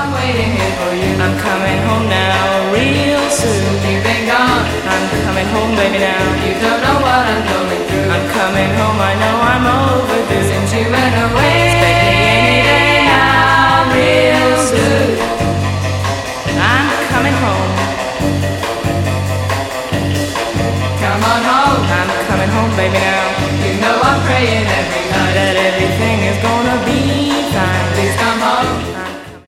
I'm waiting here for you. I'm coming home now, real soon. You've been gone. I'm coming home, baby, now. You don't know what I'm going through. I'm coming home, I know I'm overdue. Since you went away, Expect me any day now, real soon. I'm coming home. come on home. I'm coming home, baby, now. You know I'm praying every night.